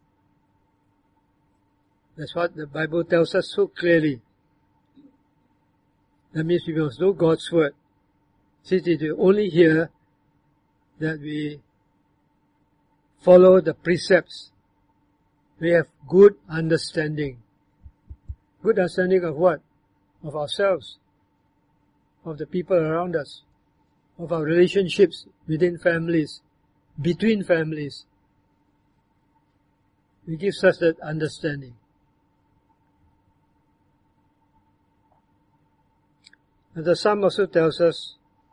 That's what the Bible tells us so clearly. That means we must know God's Word. Since it is only here that we follow the precepts. We have good understanding. Good understanding of what? Of ourselves, of the people around us, of our relationships within families, between families. It gives us that understanding. And the Psalm also tells us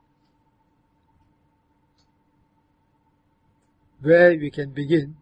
where we can begin,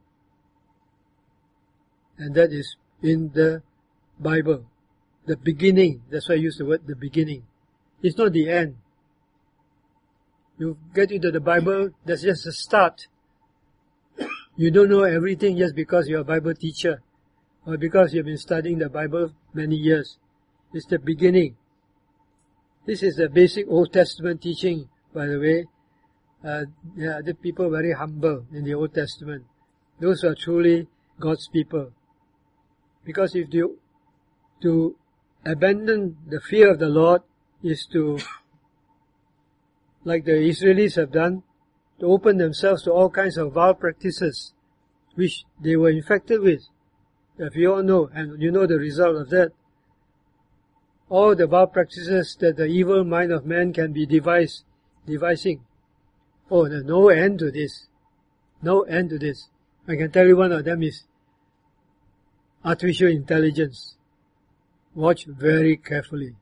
and that is in the Bible. The beginning, that's why I use the word the beginning. It's not the end. You get into the Bible, that's just a start. You don't know everything just because you're a Bible teacher or because you've been studying the Bible many years. It's the beginning. This is the basic Old Testament teaching, by the way. Uh, yeah, the people very humble in the Old Testament. Those are truly God's people. Because if you, to abandon the fear of the Lord is to, like the Israelis have done, to open themselves to all kinds of vile practices which they were infected with. If you all know, and you know the result of that, all the vile practices that the evil mind of man can be devised, devising. Oh, there's no end to this. No end to this. I can tell you one of them is artificial intelligence. Watch very carefully.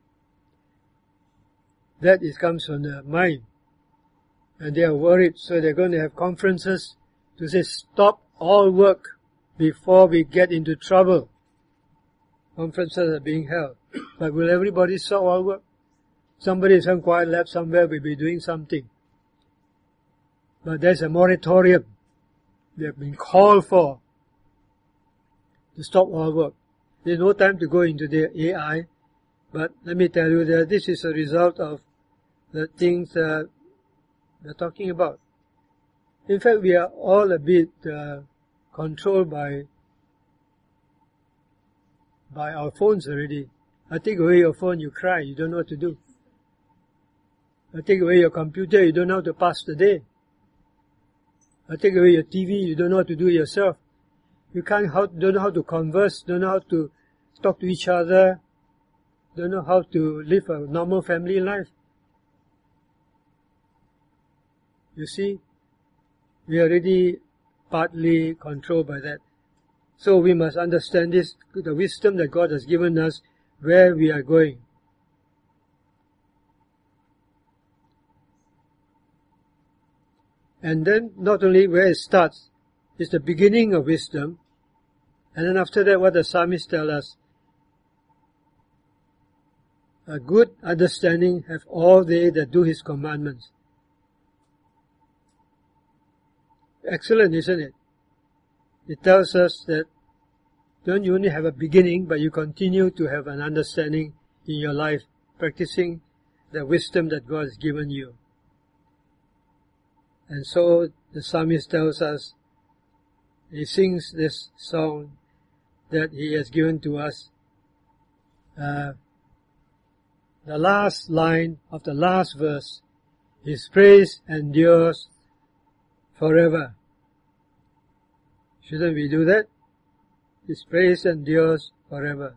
That is, comes from the mind. And they are worried, so they're going to have conferences to say, stop all work before we get into trouble. Conferences are being held. But will everybody stop all work? Somebody in some quiet lab somewhere will be doing something. But there's a moratorium. They have been called for to stop all work. There's no time to go into the A I, but let me tell you that this is a result of the things uh, we're talking about. In fact, we are all a bit uh, controlled by by our phones already. I take away your phone, you cry, you don't know what to do. I take away your computer, you don't know how to pass the day. I take away your T V, you don't know what to do yourself. You can't how, don't know how to converse, don't know how to talk to each other, don't know how to live a normal family life. You see, we are already partly controlled by that. So we must understand this, the wisdom that God has given us, where we are going. And then not only where it starts, it's the beginning of wisdom. And then after that, what the psalmist tells us, a good understanding have all they that do his commandments. Excellent, isn't it? It tells us that don't you only have a beginning, but you continue to have an understanding in your life, practicing the wisdom that God has given you. And so the psalmist tells us, he sings this song that he has given to us. Uh, the last line of the last verse, his praise endures forever. Shouldn't we do that? His praise endures forever.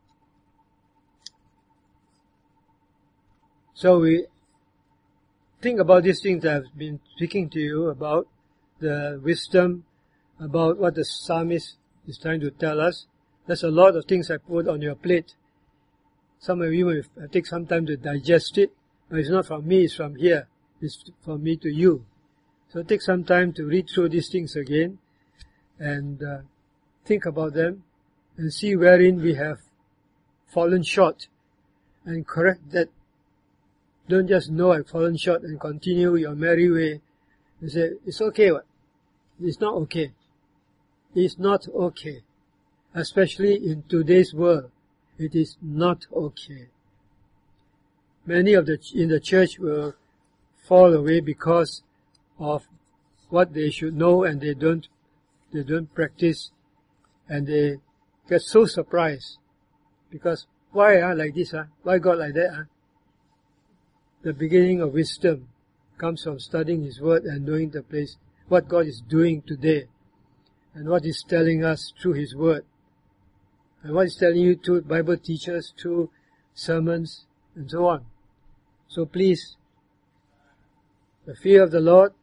So we think about these things that I've been speaking to you about, the wisdom, about what the psalmist is trying to tell us. There's a lot of things I put on your plate. Some of you may take some time to digest it, but it's not from me, it's from here. It's from me to you. So take some time to read through these things again and uh, think about them and see wherein we have fallen short and correct that. Don't just know I've fallen short and continue your merry way and say, it's okay. What? It's not okay. It's not okay. Especially in today's world, it is not okay. Many of the in the church will fall away because of what they should know and they don't, they don't practice, and they get so surprised because why ah like this ah? Why God like that ah? The beginning of wisdom comes from studying His Word and knowing the place, what God is doing today, and what He's telling us through His Word, and what He's telling you through Bible teachers, through sermons, and so on. So please, the fear of the Lord,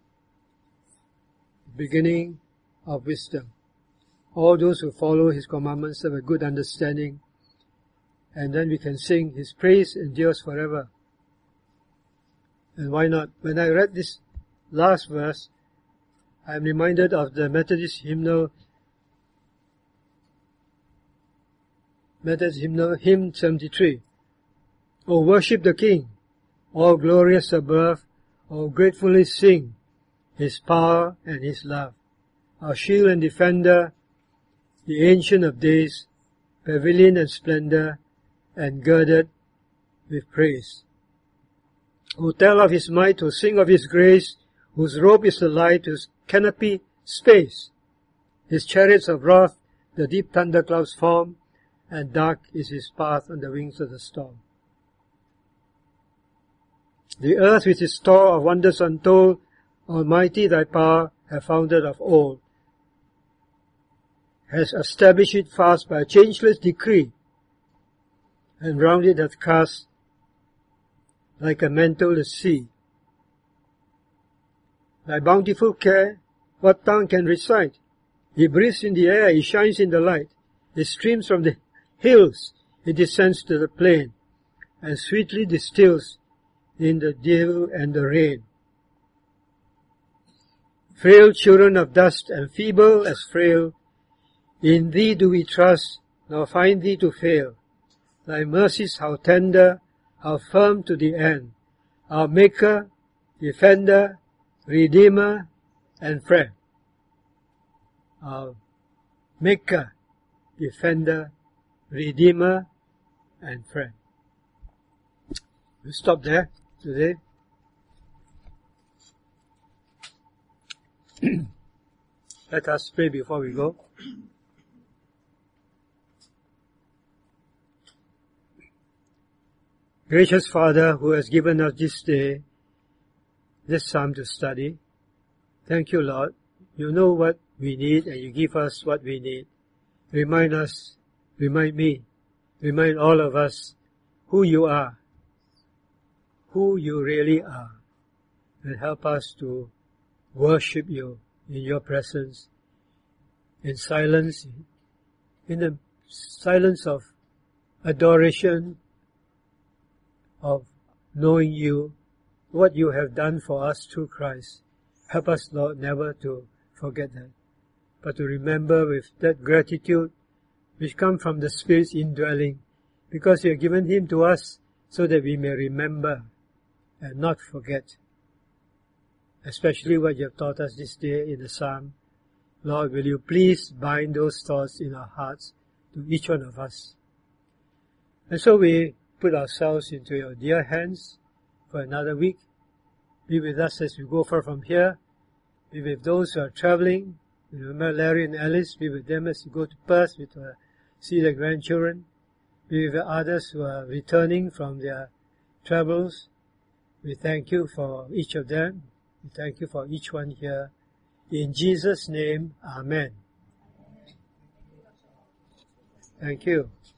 beginning of wisdom. All those who follow His commandments have a good understanding, and then we can sing His praise endures forever. And why not? When I read this last verse, I am reminded of the Methodist hymnal, Methodist hymnal, hymn seventy-three. Oh, worship the King, all glorious above, oh, gratefully sing His power and His love. Our shield and defender, the Ancient of Days, pavilion and splendor, and girded with praise. Who tell of His might, who sing of His grace, whose robe is the light, whose canopy space. His chariots of wrath the deep thunderclouds form, and dark is His path on the wings of the storm. The earth with its store of wonders untold, Almighty Thy power have founded of old, has established it fast by a changeless decree, and round it hath cast like a mantle the sea. Thy bountiful care, what tongue can recite? He breathes in the air, He shines in the light. It streams from the hills, it descends to the plain, and sweetly distills in the dew and the rain. Frail children of dust and feeble as frail, in Thee do we trust, nor find Thee to fail. Thy mercies how tender, how firm to the end, our Maker, Defender, Redeemer, and Friend. Our Maker, Defender, Redeemer, and Friend. We'll stop there today. Let us pray before we go. Gracious Father, who has given us this day, this psalm to study, thank you, Lord. You know what we need and you give us what we need. Remind us, remind me, remind all of us who you are, who you really are, and help us to worship you in your presence, in silence, in the silence of adoration, of knowing you, what you have done for us through Christ. Help us, Lord, never to forget that, but to remember with that gratitude which comes from the Spirit's indwelling, because you have given Him to us so that we may remember and not forget, especially what you have taught us this day in the Psalm. Lord, will you please bind those thoughts in our hearts to each one of us. And so we put ourselves into your dear hands for another week. Be with us as we go far from here. Be with those who are traveling. Remember Larry and Alice. Be with them as you go to Perth to uh, see their grandchildren. Be with others who are returning from their travels. We thank you for each of them. We thank you for each one here. In Jesus' name, Amen. Thank you.